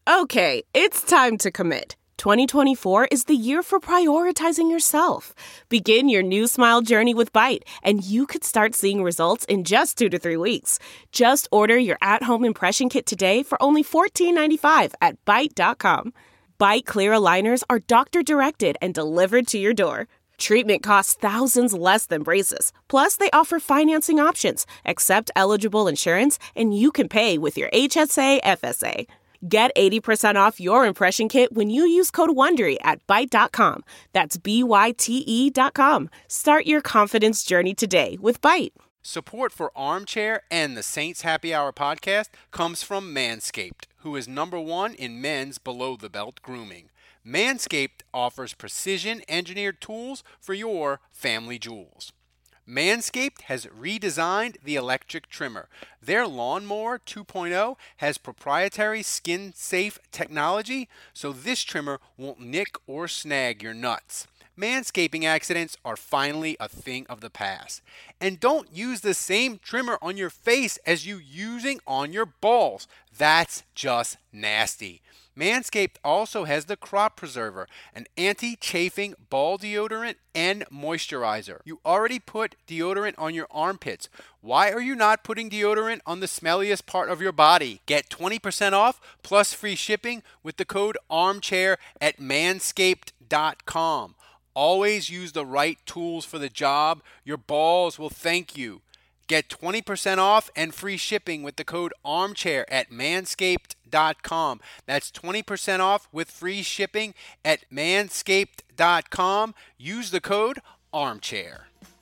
Okay, it's time to commit. 2024 is the year for prioritizing yourself. Begin your new smile journey with Byte, and you could start seeing results in just 2 to 3 weeks. Just order your at-home impression kit today for only $14.95 at Byte.com. Byte Clear aligners are doctor-directed and delivered to your door. Treatment costs thousands less than braces. Plus, they offer financing options, accept eligible insurance, and you can pay with your HSA FSA. Get 80% off your impression kit when you use code WONDERY at Byte.com. That's BYTE.com. Start your confidence journey today with Byte. Support for Armchair and the Saints Happy Hour podcast comes from Manscaped, who is #1 in men's below-the-belt grooming. Manscaped offers precision-engineered tools for your family jewels. Manscaped has redesigned the electric trimmer. Their Lawnmower 2.0 has proprietary skin-safe technology, so this trimmer won't nick or snag your nuts. Manscaping accidents are finally a thing of the past. And don't use the same trimmer on your face as you using on your balls. That's just nasty. Manscaped also has the Crop Preserver, an anti-chafing ball deodorant and moisturizer. You already put deodorant on your armpits. Why are you not putting deodorant on the smelliest part of your body? Get 20% off plus free shipping with the code ARMCHAIR at manscaped.com. Always use the right tools for the job. Your balls will thank you. Get 20% off and free shipping with the code ARMCHAIR at manscaped.com. That's 20% off with free shipping at manscaped.com. Use the code ARMCHAIR.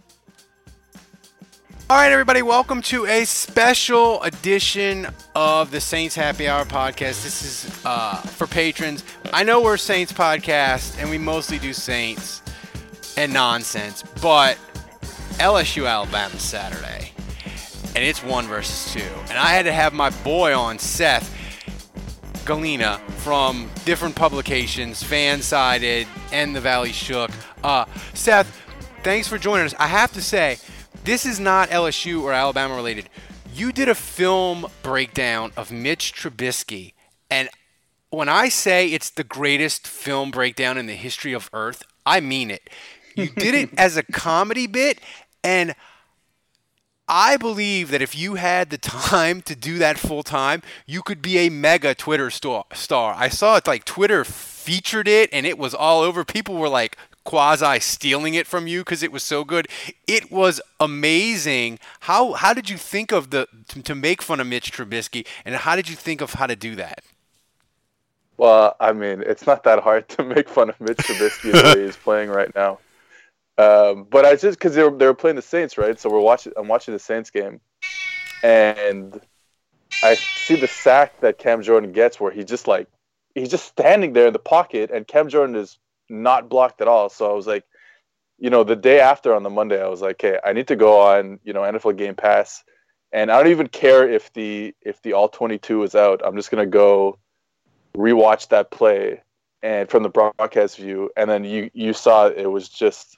All right, everybody, welcome to a special edition of the Saints Happy Hour podcast. This is for patrons. I know we're a Saints podcast, and we mostly do Saints and nonsense, but LSU Alabama Saturday, and it's 1 versus 2. And I had to have my boy on, Seth Galina, from different publications, Fansided and The Valley Shook. Seth, thanks for joining us. I have to say, this is not LSU or Alabama related. You did a film breakdown of Mitch Trubisky, and when I say it's the greatest film breakdown in the history of Earth, I mean it. You did it as a comedy bit, and I believe that if you had the time to do that full time, you could be a mega Twitter star. I saw it, like, Twitter featured it, and it was all over. People were like quasi stealing it from you because it was so good. It was amazing. How did you think of to make fun of Mitch Trubisky, and how did you think of how to do that? Well, I mean, it's not that hard to make fun of Mitch Trubisky the way he's playing right now. But I just, because they were playing the Saints, right? So I'm watching the Saints game, and I see the sack that Cam Jordan gets, where he's just standing there in the pocket, and Cam Jordan is not blocked at all. So I was like, the day after, on the Monday, I was like, okay, I need to go on, NFL Game Pass, and I don't even care if the All 22 is out. I'm just gonna go rewatch that play and from the broadcast view, and then you saw it was just.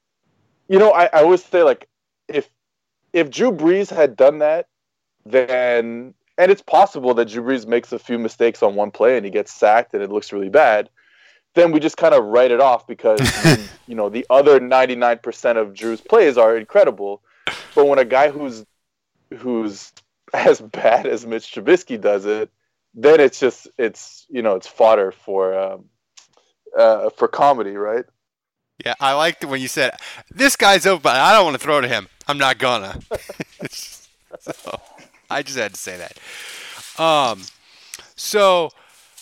I always say, like, if Drew Brees had done that, then, and it's possible that Drew Brees makes a few mistakes on one play and he gets sacked and it looks really bad, then we just kind of write it off because, the other 99% of Drew's plays are incredible. But when a guy who's as bad as Mitch Trubisky does it, then it's fodder for comedy, right? Yeah, I liked it when you said, this guy's open, I don't want to throw to him. I'm not gonna. So, I just had to say that. So,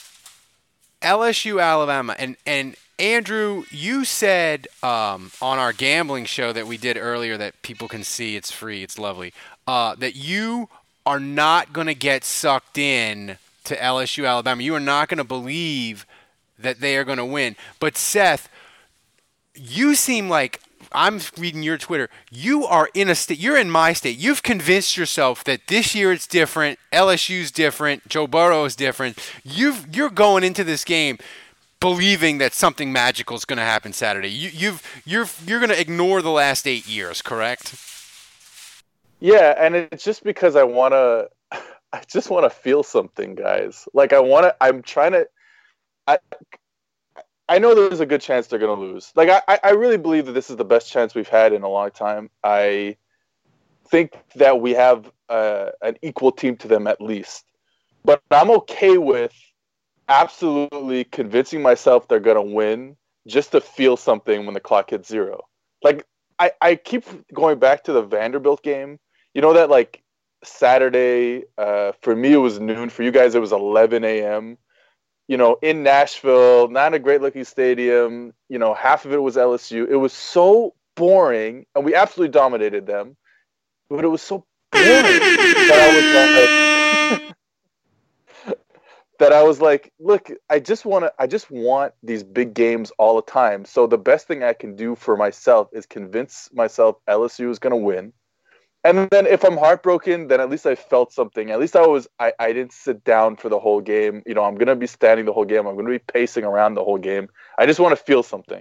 LSU, Alabama, and Andrew, you said on our gambling show that we did earlier that people can see, it's free, it's lovely, that you are not going to get sucked in to LSU, Alabama. You are not going to believe that they are going to win. But Seth, you seem like, I'm reading your Twitter, you are in a state, you're in my state. You've convinced yourself that this year it's different, LSU's different, Joe Burrow is different. You're going into this game believing that something magical is going to happen Saturday. You're going to ignore the last 8 years, correct? Yeah, and it's just because I want to I just want to feel something, guys. Like I'm trying to. I I know there's a good chance they're going to lose. Like I really believe that this is the best chance we've had in a long time. I think that we have an equal team to them at least. But I'm okay with absolutely convincing myself they're going to win just to feel something when the clock hits zero. Like, I keep going back to the Vanderbilt game. You know that, like, Saturday, for me, it was noon. For you guys, it was 11 a.m. You know, in Nashville, not a great-looking stadium. You know, half of it was LSU. It was so boring, and we absolutely dominated them. But it was so boring that I was like... that I was like, look, I just want these big games all the time. So the best thing I can do for myself is convince myself LSU is going to win. And then if I'm heartbroken, then at least I felt something. At least I didn't sit down for the whole game. You know, I'm going to be standing the whole game. I'm going to be pacing around the whole game. I just want to feel something.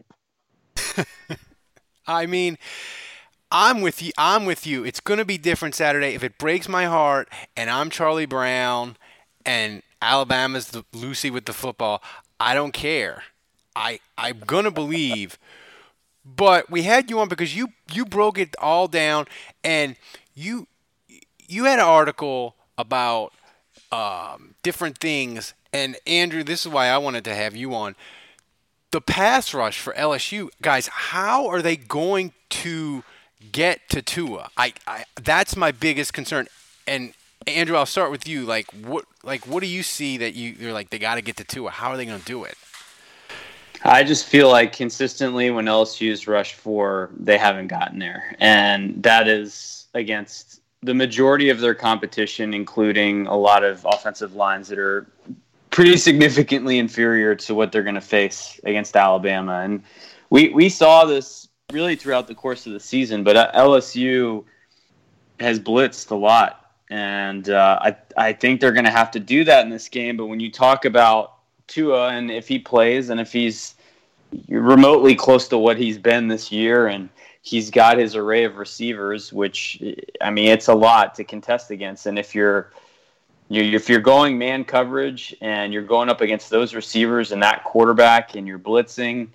I mean, I'm with you. It's going to be different Saturday. If it breaks my heart and I'm Charlie Brown and Alabama's the Lucy with the football, I don't care. I'm going to believe. But we had you on because you broke it all down, and you had an article about different things. And, Andrew, this is why I wanted to have you on. The pass rush for LSU, guys, how are they going to get to Tua? That's my biggest concern. And Andrew, I'll start with you. What do you see that you're like they got to get to Tua? How are they going to do it? I just feel like consistently when LSU's rushed for, they haven't gotten there, and that is against the majority of their competition, including a lot of offensive lines that are pretty significantly inferior to what they're going to face against Alabama. And we saw this really throughout the course of the season, but LSU has blitzed a lot. And I think they're going to have to do that in this game. But when you talk about Tua, and if he plays and if he's remotely close to what he's been this year, and he's got his array of receivers, which, I mean, it's a lot to contest against. And if you're going man coverage and you're going up against those receivers and that quarterback and you're blitzing,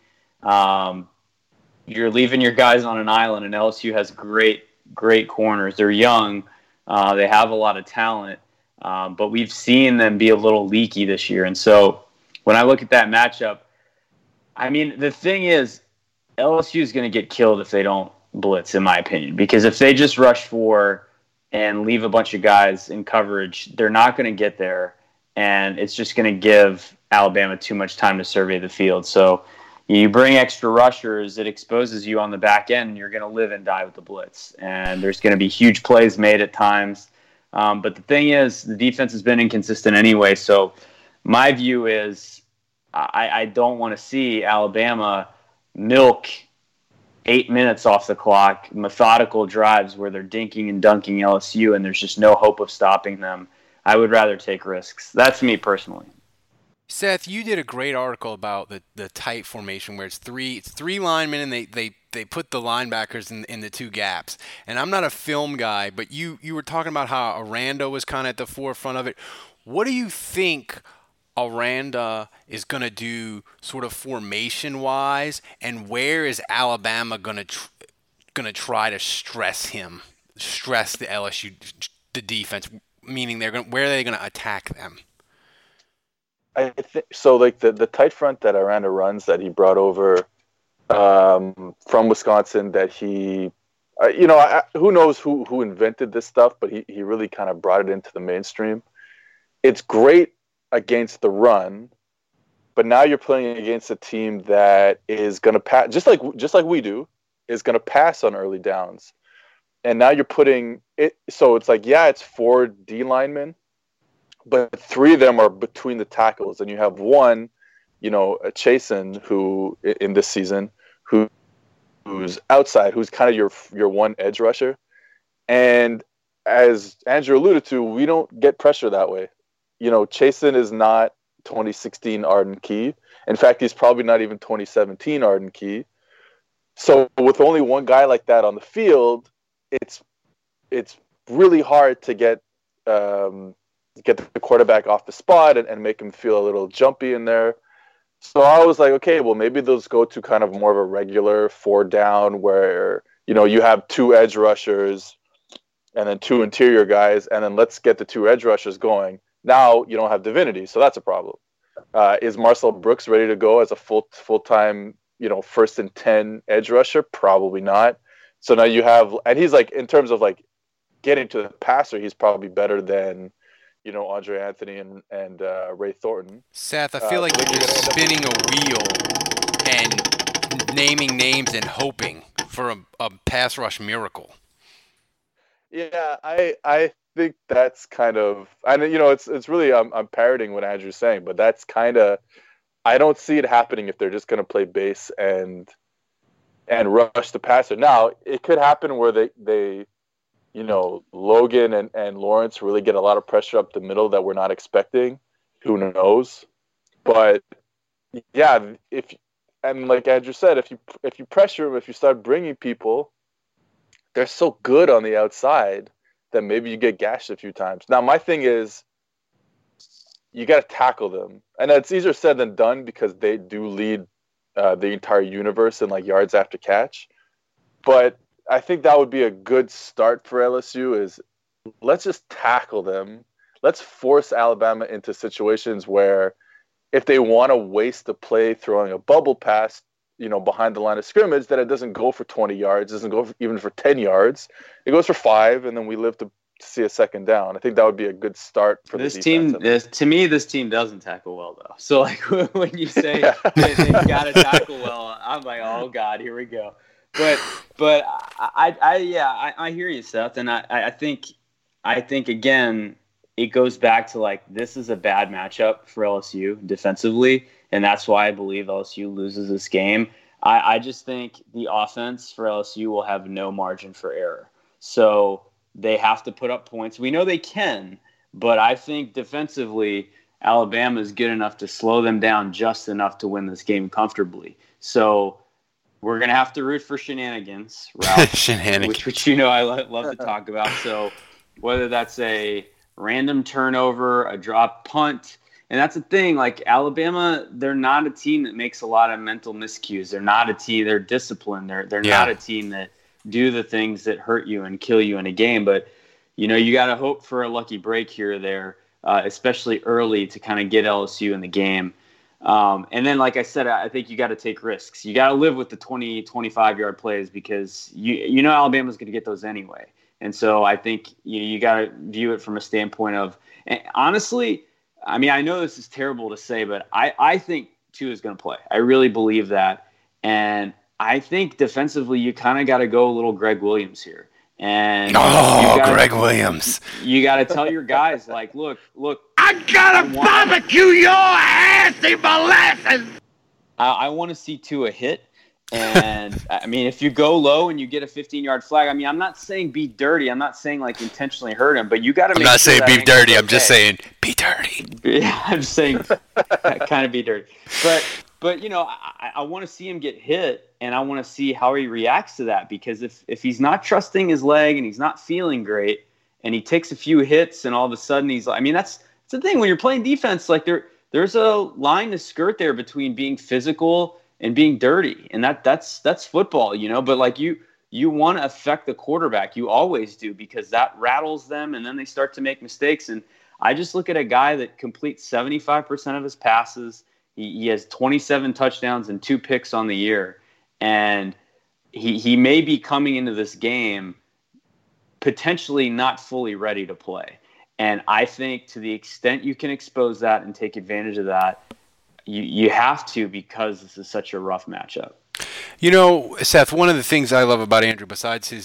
you're leaving your guys on an island. And LSU has great corners. They're young. They have a lot of talent, but we've seen them be a little leaky this year. And so when I look at that matchup, I mean, the thing is, LSU is going to get killed if they don't blitz, in my opinion, because if they just rush for and leave a bunch of guys in coverage, they're not going to get there, and it's just going to give Alabama too much time to survey the field. So you bring extra rushers, it exposes you on the back end, and you're going to live and die with the blitz. And there's going to be huge plays made at times. But the thing is, the defense has been inconsistent anyway. So my view is I don't want to see Alabama milk 8 minutes off the clock, methodical drives where they're dinking and dunking LSU, and there's just no hope of stopping them. I would rather take risks. That's me personally. Seth, you did a great article about the tight formation where it's three linemen and they put the linebackers in the two gaps. And I'm not a film guy, but you were talking about how Aranda was kind of at the forefront of it. What do you think Aranda is going to do sort of formation-wise, and where is Alabama going to try to stress the LSU, the defense, meaning where are they going to attack them? I think so. Like the tight front that Aranda runs, that he brought over from Wisconsin, that he, who knows who invented this stuff, but he really kind of brought it into the mainstream. It's great against the run, but now you're playing against a team that is going to pass, just like we do, is going to pass on early downs, and now you're putting it. So it's like, yeah, it's 4 D linemen, but 3 of them are between the tackles, and you have one, Chasen, who in this season, who's outside, who's kind of your one edge rusher. And as Andrew alluded to, we don't get pressure that way. Chasen is not 2016 Arden Key. In fact, he's probably not even 2017 Arden Key. So with only one guy like that on the field, it's really hard to get get the quarterback off the spot and make him feel a little jumpy in there. So I was like, okay, well, maybe those go to kind of more of a regular 4 down where, you have 2 edge rushers and then 2 interior guys, and then let's get the 2 edge rushers going. Now you don't have Divinity, so that's a problem. Is Marcel Brooks ready to go as a full-time, 1st and 10 edge rusher? Probably not. So now you have, and he's like, in terms of like getting to the passer, he's probably better than, Andre Anthony and Ray Thornton. Seth, I feel like you're just spinning a wheel and naming names and hoping for a pass rush miracle. Yeah, I think that's kind of, and it's really I'm parroting what Andrew's saying, but that's kind of, I don't see it happening if they're just going to play base and rush the passer. Now it could happen where they Logan and Lawrence really get a lot of pressure up the middle that we're not expecting. Who knows? But yeah, and like Andrew said, if you pressure them, if you start bringing people, they're so good on the outside that maybe you get gashed a few times. Now, my thing is, you got to tackle them. And it's easier said than done because they do lead the entire universe in like yards after catch. But I think that would be a good start for LSU is let's just tackle them. Let's force Alabama into situations where if they want to waste the play throwing a bubble pass, behind the line of scrimmage, that it doesn't go for 20 yards, doesn't go even for 10 yards. It goes for 5, and then we live to see a second down. I think that would be a good start for this the team. To me, this team doesn't tackle well, though. So, like, when you say they've got to tackle well, I'm like, oh, God, here we go. But I hear you, Seth, and I think again, it goes back to, like, this is a bad matchup for LSU defensively, and that's why I believe LSU loses this game. I just think the offense for LSU will have no margin for error. So they have to put up points. We know they can, but I think defensively, Alabama is good enough to slow them down just enough to win this game comfortably. So we're going to have to root for shenanigans, Ralph, Shenanigans. which I love to talk about. So whether that's a random turnover, a drop punt, and that's the thing, like Alabama, they're not a team that makes a lot of mental miscues. They're not a team, they're disciplined. They're not a team that do the things that hurt you and kill you in a game. But, you got to hope for a lucky break here or there, especially early to kind of get LSU in the game. And then, like I said, I think you got to take risks. You got to live with the 20, 25-yard plays because Alabama's going to get those anyway. And so I think you got to view it from a standpoint of, and honestly, I mean, I know this is terrible to say, but I think Tua is going to play. I really believe that. And I think defensively, you kind of got to go a little Greg Williams here. And Greg Williams. You got to tell your guys, like, look. I got to barbecue your ass in molasses. I want to see Tua hit. And, I mean, if you go low and you get a 15-yard flag, I mean, I'm not saying be dirty. I'm not saying, like, intentionally hurt him. But you got to make sure saying be dirty. I'm just saying be dirty. Yeah, I'm just saying kind of be dirty. But I want to see him get hit, and I want to see how he reacts to that. Because if he's not trusting his leg and he's not feeling great and he takes a few hits and all of a sudden he's like – I mean, that's the thing. When you're playing defense, like there's a line to skirt there between being physical – and being dirty, and that's football, But like you want to affect the quarterback, you always do, because that rattles them, and then they start to make mistakes. And I just look at a guy that completes 75% of his passes. He has 27 touchdowns and 2 picks on the year, and he may be coming into this game potentially not fully ready to play. And I think to the extent you can expose that and take advantage of that, you have to, because this is such a rough matchup. Seth, one of the things I love about Andrew, besides his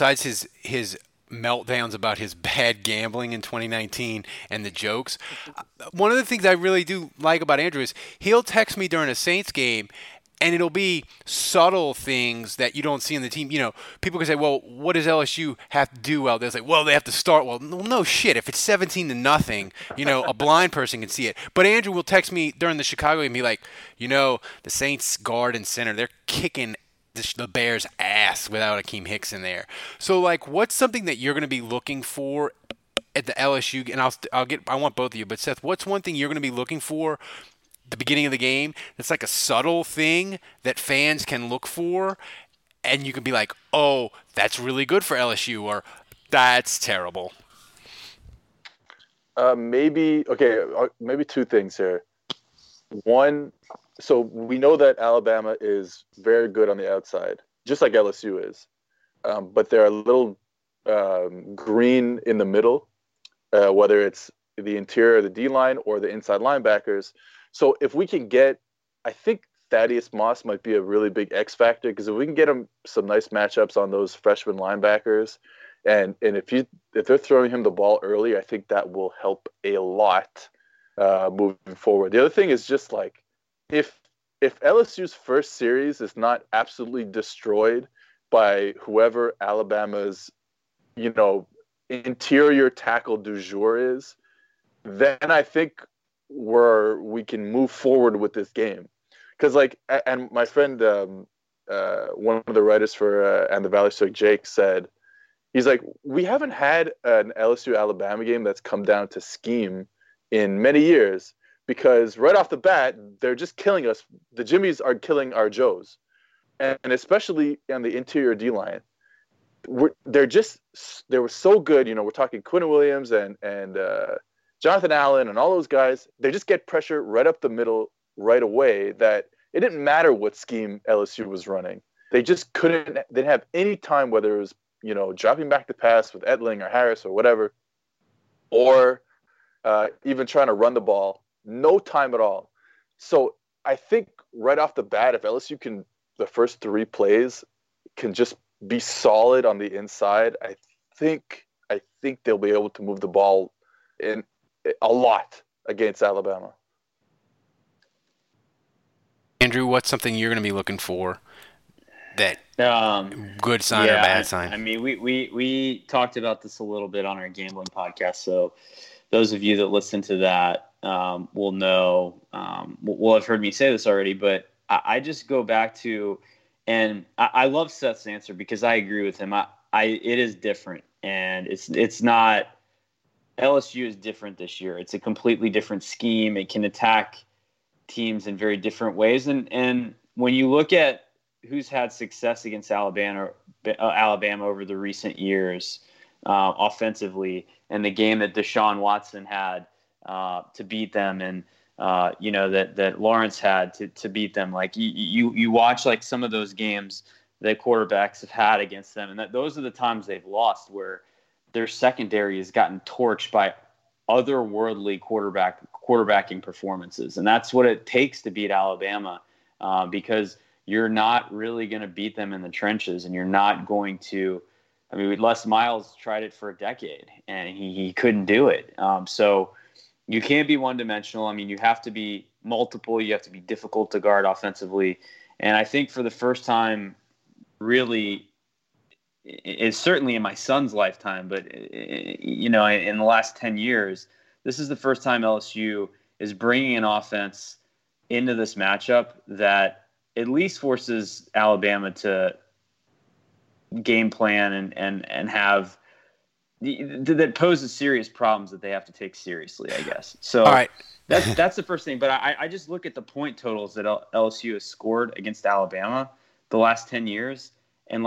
meltdowns about his bad gambling in 2019 and the jokes, one of the things I really do like about Andrew is he'll text me during a Saints game, and it'll be subtle things that you don't see in the team. People can say, well, what does LSU have to do out there? It's like, well, they have to start. Well, no shit. If it's 17-0, a blind person can see it. But Andrew will text me during the Chicago game and be like, the Saints guard and center, they're kicking the Bears' ass without Akeem Hicks in there. So, like, what's something that you're going to be looking for at the LSU, and I want both of you, but Seth, what's one thing you're going to be looking for at the beginning of the game that's like a subtle thing that fans can look for, and you can be like, oh, that's really good for LSU, or that's terrible? Maybe two things here. One, so we know that Alabama is very good on the outside, just like LSU is, but they're a little green in the middle, whether it's the interior of the D-line or the inside linebackers. So if we can get, I think Thaddeus Moss might be a really big X factor, because if we can get him some nice matchups on those freshman linebackers, and if they're throwing him the ball early, I think that will help a lot moving forward. The other thing is just like, if LSU's first series is not absolutely destroyed by whoever Alabama's, interior tackle du jour is, then I think we can move forward with this game. Because and my friend, one of the writers for and the Valley Stoic, Jake, said, he's like, we haven't had an LSU-Alabama game that's come down to scheme in many years, because right off the bat, they're just killing us. The Jimmies are killing our Joes. And especially on the interior D-line. They were so good. We're talking Quinn Williams and Jonathan Allen and all those guys. They just get pressure right up the middle right away, that it didn't matter what scheme LSU was running. They just couldn't. They didn't have any time, whether it was dropping back to pass with Edling or Harris or whatever, or even trying to run the ball. No time at all. So I think right off the bat, if LSU can, the first 3 plays can just be solid on the inside, I think they'll be able to move the ball in a lot against Alabama. Andrew, what's something you're going to be looking for? That good sign or bad sign? I mean, we talked about this a little bit on our gambling podcast, so those of you that listen to that will know, will have heard me say this already, but I just go back to, and I love Seth's answer because I agree with him. It is different, and it's not, LSU is different this year. It's a completely different scheme. It can attack teams in very different ways, and when you look at who's had success against Alabama over the recent years offensively, and the game that Deshaun Watson had to beat them, and that Lawrence had to beat them. Like you watch like some of those games that quarterbacks have had against them, and those are the times they've lost, where their secondary has gotten torched by otherworldly quarterbacking performances. And that's what it takes to beat Alabama, because you're not really going to beat them in the trenches, and you're not going to – I mean, Les Miles tried it for a decade, and he couldn't do it. So you can't be one-dimensional. I mean, you have to be multiple. You have to be difficult to guard offensively. And I think for the first time, really, it's certainly in my son's lifetime, but, in the last 10 years, this is the first time LSU is bringing an offense into this matchup that at least forces Alabama to game plan and have that poses serious problems that they have to take seriously, I guess. So all right. That's the first thing. But I just look at the point totals that LSU has scored against Alabama the last 10 years. And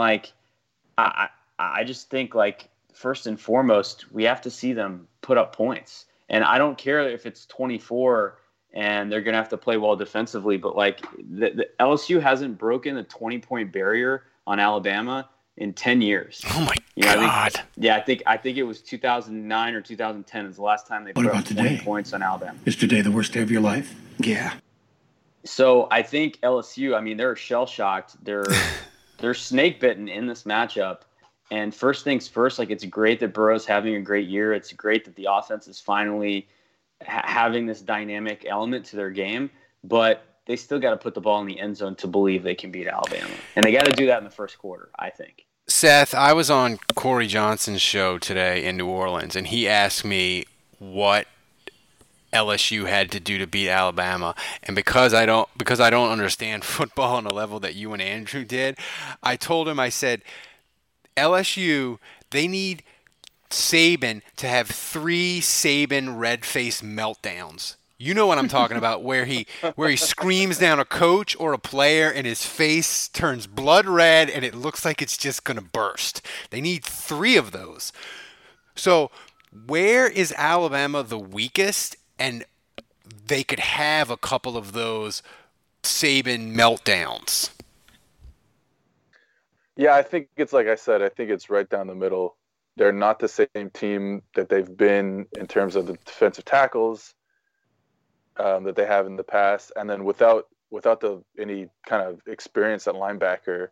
I just think, first and foremost, we have to see them put up points. And I don't care if it's 24 and they're going to have to play well defensively, but the LSU hasn't broken the 20-point barrier on Alabama in 10 years. Oh my God. I think it was 2009 or 2010 is the last time they put up 20 points on Alabama. Is today the worst day of your life? Yeah. So I think LSU, they're shell-shocked. They're snake-bitten in this matchup. And first things first, it's great that Burrow's having a great year. It's great that the offense is finally having this dynamic element to their game. But they still got to put the ball in the end zone to believe they can beat Alabama. And they got to do that in the first quarter, I think. Seth, I was on Corey Johnson's show today in New Orleans, and he asked me what LSU had to do to beat Alabama. And because I don't understand football on the level that you and Andrew did, I told him, I said, LSU, they need Saban to have 3 Saban red-faced meltdowns. You know what I'm talking about, where he screams down a coach or a player and his face turns blood red and it looks like it's just going to burst. They need 3 of those. So where is Alabama the weakest? And they could have a couple of those Saban meltdowns. Yeah, I think it's like I said, I think it's right down the middle. They're not the same team that they've been in terms of the defensive tackles that they have in the past, and then without any kind of experience at linebacker,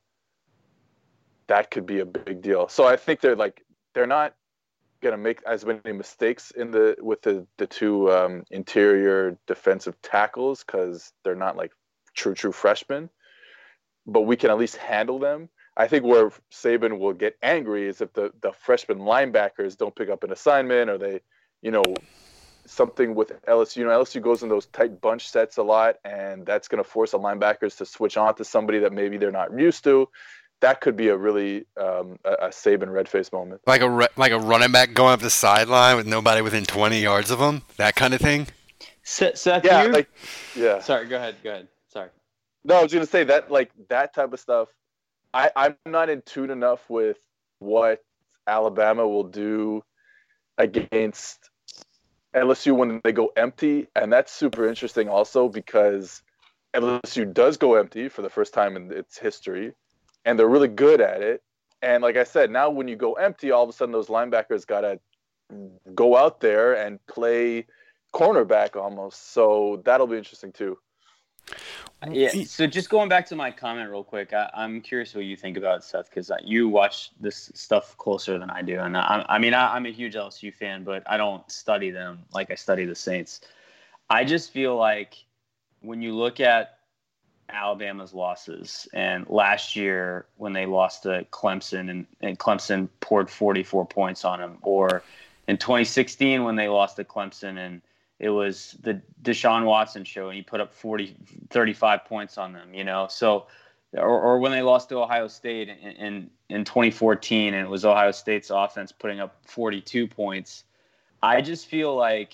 that could be a big deal. So I think they're not gonna make as many mistakes with the 2 interior defensive tackles because they're not like true freshmen, but we can at least handle them. I think where Saban will get angry is if the freshman linebackers don't pick up an assignment, or they, something with LSU. LSU goes in those tight bunch sets a lot, and that's going to force the linebackers to switch on to somebody that maybe they're not used to. That could be a really a Saban red-face moment. Like a running back going up the sideline with nobody within 20 yards of him, that kind of thing. Seth, yeah. Sorry, go ahead. Sorry. No, I was going to say that that type of stuff. I'm not in tune enough with what Alabama will do against LSU when they go empty, and that's super interesting also because LSU does go empty for the first time in its history, and they're really good at it. And like I said, now when you go empty, all of a sudden those linebackers got to go out there and play cornerback almost. So that'll be interesting too. Yeah. So just going back to my comment real quick, I'm curious what you think about it, Seth, because you watch this stuff closer than I do, and I'm a huge LSU fan, but I don't study them like I study the Saints. I just feel like when you look at Alabama's losses, and last year when they lost to Clemson and Clemson poured 44 points on them, or in 2016 when they lost to Clemson and it was the Deshaun Watson show, and he put up 35 points on them, So, or when they lost to Ohio State in 2014, and it was Ohio State's offense putting up 42 points. I just feel like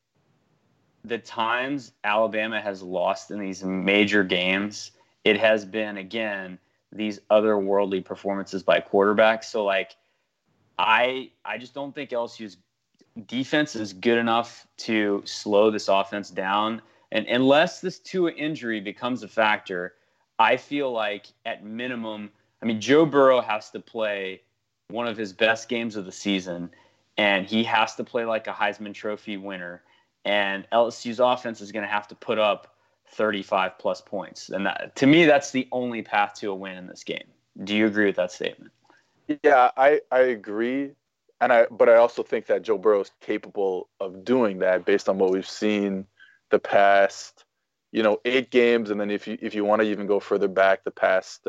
the times Alabama has lost in these major games, it has been, again, these otherworldly performances by quarterbacks. So, I just don't think LSU's defense is good enough to slow this offense down. And unless this Tua injury becomes a factor, I feel like at minimum, Joe Burrow has to play one of his best games of the season, and he has to play like a Heisman Trophy winner. And LSU's offense is going to have to put up 35 plus points. And to me, that's the only path to a win in this game. Do you agree with that statement? Yeah, I agree. But I also think that Joe Burrow is capable of doing that based on what we've seen the past, 8 games, and then if you want to even go further back, the past,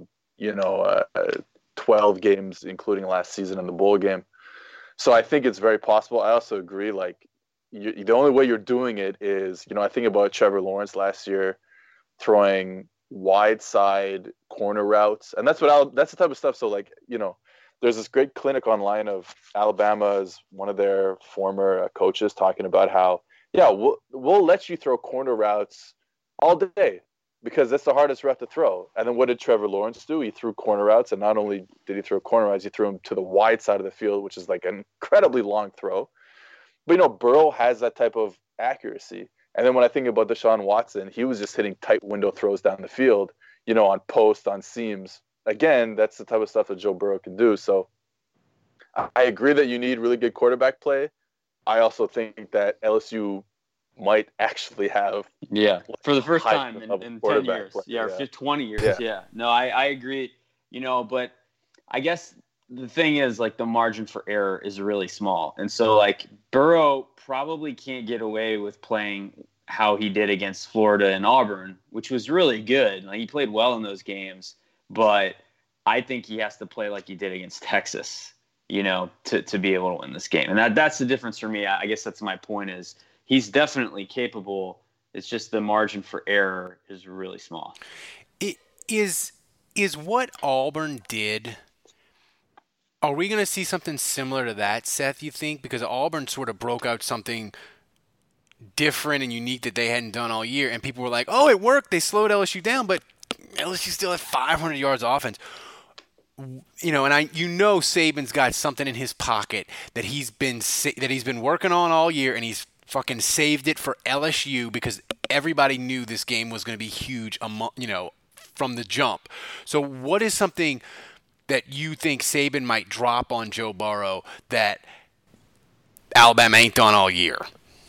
12 games, including last season in the bowl game. So I think it's very possible. I also agree. The only way you're doing it is, I think about Trevor Lawrence last year throwing wide side corner routes, and that's the type of stuff. So there's this great clinic online of Alabama's one of their former coaches talking about how, we'll let you throw corner routes all day because that's the hardest route to throw. And then what did Trevor Lawrence do? He threw corner routes, and not only did he throw corner routes, he threw them to the wide side of the field, which is like an incredibly long throw. But, Burrow has that type of accuracy. And then when I think about Deshaun Watson, he was just hitting tight window throws down the field, on post, on seams. Again, that's the type of stuff that Joe Burrow can do. So I agree that you need really good quarterback play. I also think that LSU might actually have for the first time in 10 years. Play. Or 20 years. Yeah. No, I agree. But I guess the thing is, the margin for error is really small. And so, Burrow probably can't get away with playing how he did against Florida and Auburn, which was really good. He played well in those games. But I think he has to play like he did against Texas, to be able to win this game. And that's the difference for me. I guess that's my point is he's definitely capable. It's just the margin for error is really small. It is what Auburn did. Are we going to see something similar to that, Seth, you think? Because Auburn sort of broke out something different and unique that they hadn't done all year, and people were like, oh, it worked. They slowed LSU down, but LSU still had 500 yards offense. And Saban's got something in his pocket that he's been working on all year, and he's fucking saved it for LSU because everybody knew this game was going to be huge, from the jump. So what is something that you think Saban might drop on Joe Burrow that Alabama ain't done all year?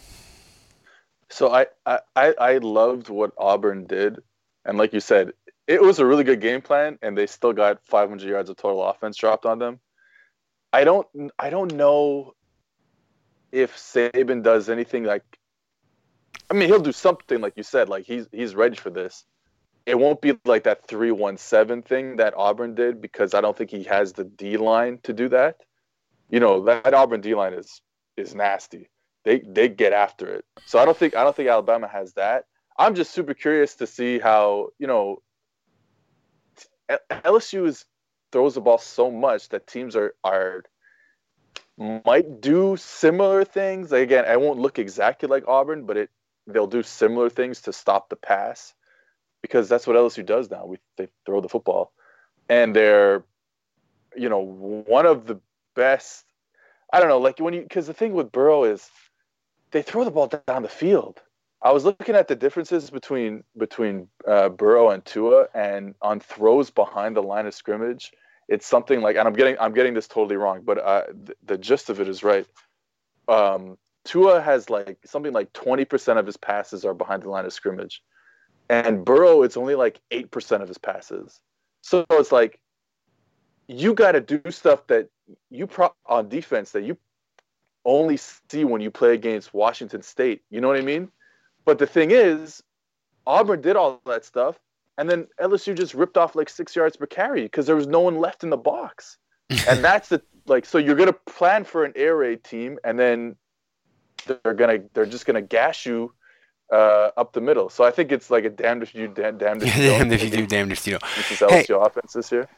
So I loved what Auburn did, and like you said, it was a really good game plan, and they still got 500 yards of total offense dropped on them. I don't know if Saban does anything like. I mean, he'll do something like you said, like he's ready for this. It won't be like that 3-1-7 thing that Auburn did because I don't think he has the D line to do that. That Auburn D line is nasty. They get after it. So I don't think Alabama has that. I'm just super curious to see how LSU throws the ball so much that teams might do similar things. Like, again, I won't look exactly like Auburn, but they'll do similar things to stop the pass because that's what LSU does now. They throw the football, and they're one of the best. I don't know, like because the thing with Burrow is they throw the ball down the field. I was looking at the differences between Burrow and Tua, and on throws behind the line of scrimmage, it's something like, and I'm getting this totally wrong, but the gist of it is right. Tua has like something like 20% of his passes are behind the line of scrimmage, and Burrow, it's only like 8% of his passes. So it's like you got to do stuff that on defense that you only see when you play against Washington State. You know what I mean? But the thing is, Auburn did all that stuff, and then LSU just ripped off like 6 yards per carry because there was no one left in the box. And that's so you're gonna plan for an air raid team, and then they're just gonna gash you up the middle. So I think it's like a damned if you do, damned if you don't. Damned if you do, damned if you don't. This is LSU offense this year.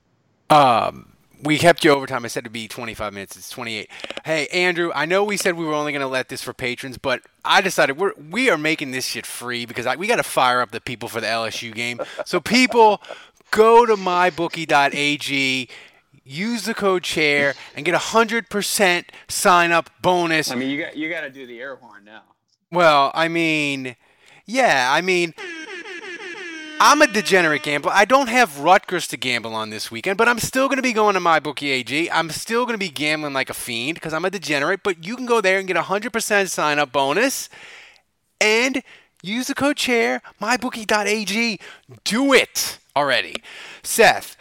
We kept you overtime. I said it'd be 25 minutes. It's 28. Hey, Andrew, I know we said we were only going to let this for patrons, but I decided we are making this shit free because we got to fire up the people for the LSU game. So people, go to mybookie.ag, use the code CHAIR, and get 100% sign-up bonus. I mean, you got to do the air horn now. Well, I'm a degenerate gambler. I don't have Rutgers to gamble on this weekend, but I'm still going to be going to MyBookie AG. I'm still going to be gambling like a fiend because I'm a degenerate, but you can go there and get 100% sign-up bonus and use the code CHAIR, mybookie.ag. Do it already. Seth,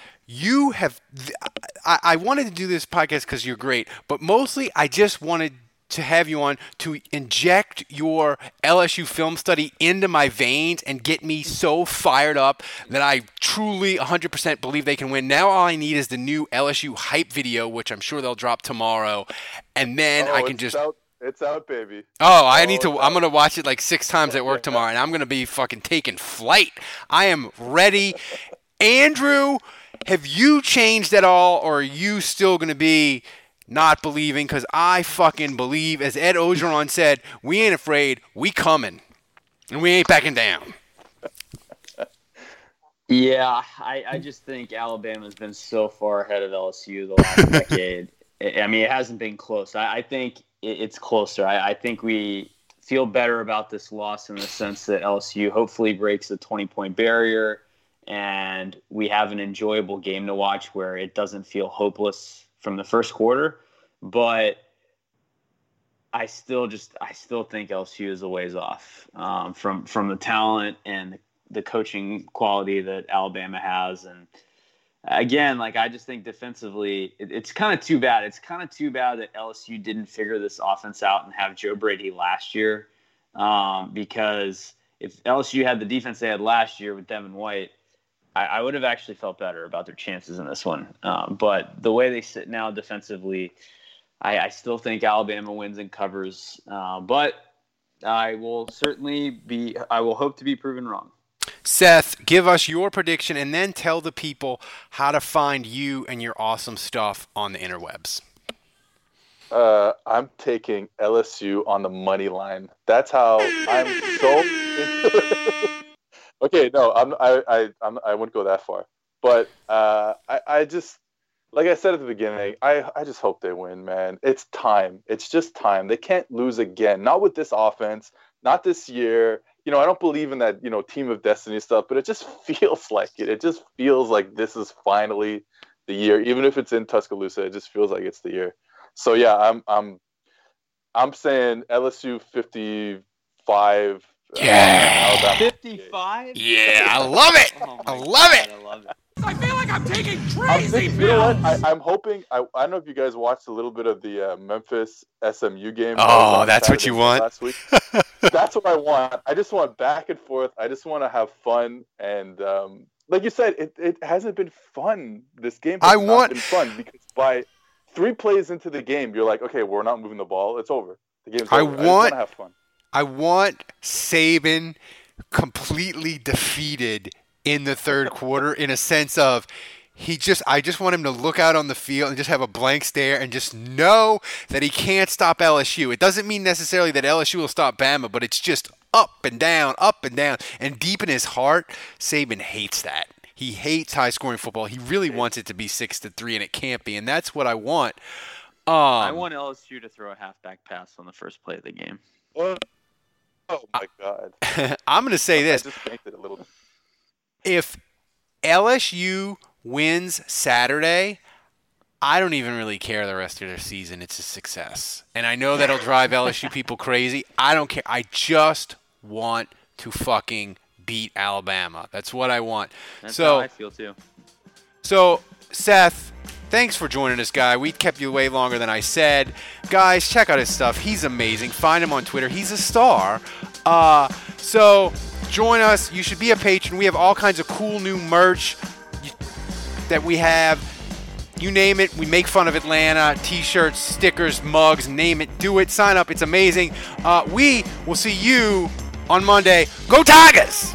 I wanted to do this podcast because you're great, but mostly I just wanted to have you on to inject your LSU film study into my veins and get me so fired up that I truly 100% believe they can win. Now all I need is the new LSU hype video, which I'm sure they'll drop tomorrow, and then I can just... It's out, baby. I'm going to watch it like 6 times at work tomorrow, and I'm going to be fucking taking flight. I am ready. Andrew, have you changed at all, or are you still going to be not believing? Because I fucking believe, as Ed Ogeron said, we ain't afraid, we coming, and we ain't backing down. Yeah, I just think Alabama's been so far ahead of LSU the last decade. I mean, it hasn't been close. I think it's closer. I think we feel better about this loss in the sense that LSU hopefully breaks the 20-point barrier, and we have an enjoyable game to watch where it doesn't feel hopeless from the first quarter. But I still think LSU is a ways off from the talent and the coaching quality that Alabama has. And again, I just think defensively, it's kind of too bad. It's kind of too bad that LSU didn't figure this offense out and have Joe Brady last year, because if LSU had the defense they had last year with Devin White, I would have actually felt better about their chances in this one. But the way they sit now defensively, I still think Alabama wins and covers. But I will hope to be proven wrong. Seth, give us your prediction and then tell the people how to find you and your awesome stuff on the interwebs. I'm taking LSU on the money line. That's how I'm so into it. Okay, no, I wouldn't go that far. But I just, like I said at the beginning, I just hope they win, man. It's time. It's just time. They can't lose again. Not with this offense. Not this year. I don't believe in that, team of destiny stuff, but it just feels like it. It just feels like this is finally the year. Even if it's in Tuscaloosa, it just feels like it's the year. So yeah, I'm saying LSU 55. Yeah. 55? Yeah, I love it. Oh I love it. I love it. I feel like I'm taking crazy You know what? I'm hoping. I don't know if you guys watched a little bit of the Memphis SMU game. Oh, that's what you want? Last week. That's what I want. I just want back and forth. I just want to have fun. And like you said, it hasn't been fun. This game has not been fun because by 3 plays into the game, you're like, okay, we're not moving the ball. It's over. The game's over. I just want to have fun. I want Saban completely defeated in the third quarter in a sense of I just want him to look out on the field and just have a blank stare and just know that he can't stop LSU. It doesn't mean necessarily that LSU will stop Bama, but it's just up and down. And deep in his heart, Saban hates that. He hates high-scoring football. He really wants it to be 6-3, and it can't be. And that's what I want. I want LSU to throw a halfback pass on the first play of the game. Oh my God! I'm going to say this: I just banked it a little bit. If LSU wins Saturday, I don't even really care the rest of their season. It's a success. And I know that'll drive LSU people crazy. I don't care. I just want to fucking beat Alabama. That's what I want. That's how I feel too. So, Seth, thanks for joining us, guy. We kept you way longer than I said. Guys, check out his stuff. He's amazing. Find him on Twitter. He's a star. So join us. You should be a patron. We have all kinds of cool new merch that we have. You name it. We make fun of Atlanta. T-shirts, stickers, mugs, name it. Do it. Sign up. It's amazing. We will see you on Monday. Go Tigers!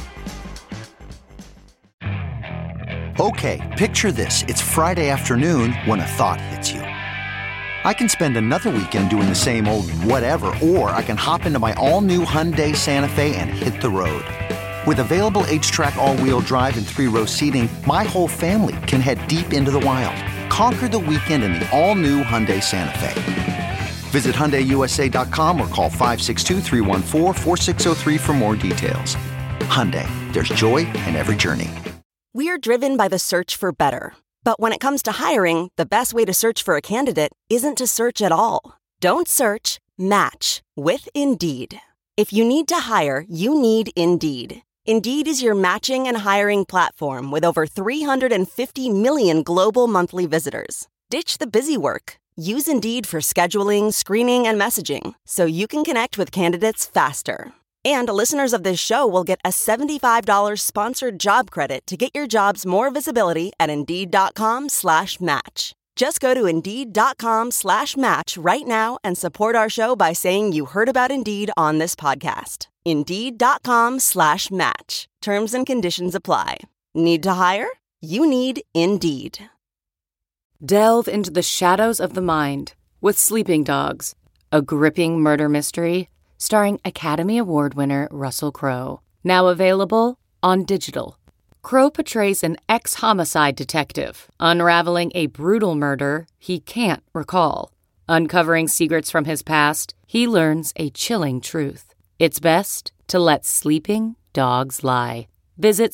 Okay, picture this. It's Friday afternoon when a thought hits you. I can spend another weekend doing the same old whatever, or I can hop into my all-new Hyundai Santa Fe and hit the road. With available H-Track all-wheel drive and 3-row seating, my whole family can head deep into the wild. Conquer the weekend in the all-new Hyundai Santa Fe. Visit HyundaiUSA.com or call 562-314-4603 for more details. Hyundai, there's joy in every journey. We're driven by the search for better. But when it comes to hiring, the best way to search for a candidate isn't to search at all. Don't search, match with Indeed. If you need to hire, you need Indeed. Indeed is your matching and hiring platform with over 350 million global monthly visitors. Ditch the busy work. Use Indeed for scheduling, screening, and messaging so you can connect with candidates faster. And listeners of this show will get a $75 sponsored job credit to get your jobs more visibility at Indeed.com/match. Just go to Indeed.com/match right now and support our show by saying you heard about Indeed on this podcast. Indeed.com/match. Terms and conditions apply. Need to hire? You need Indeed. Delve into the shadows of the mind with Sleeping Dogs, a gripping murder mystery starring Academy Award winner Russell Crowe. Now available on digital. Crowe portrays an ex-homicide detective, unraveling a brutal murder he can't recall. Uncovering secrets from his past, he learns a chilling truth. It's best to let sleeping dogs lie. Visit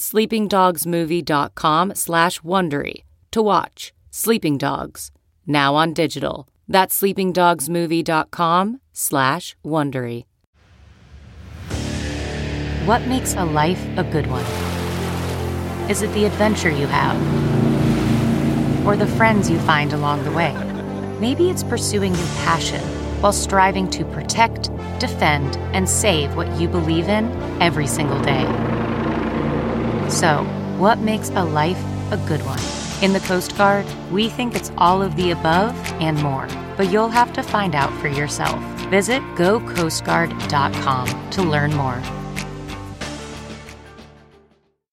sleepingdogsmovie.com/Wondery to watch Sleeping Dogs, now on digital. That's sleepingdogsmovie.com/Wondery. What makes a life a good one? Is it the adventure you have? Or the friends you find along the way? Maybe it's pursuing your passion while striving to protect, defend, and save what you believe in every single day. So, what makes a life a good one? In the Coast Guard, we think it's all of the above and more, but you'll have to find out for yourself. Visit GoCoastGuard.com to learn more.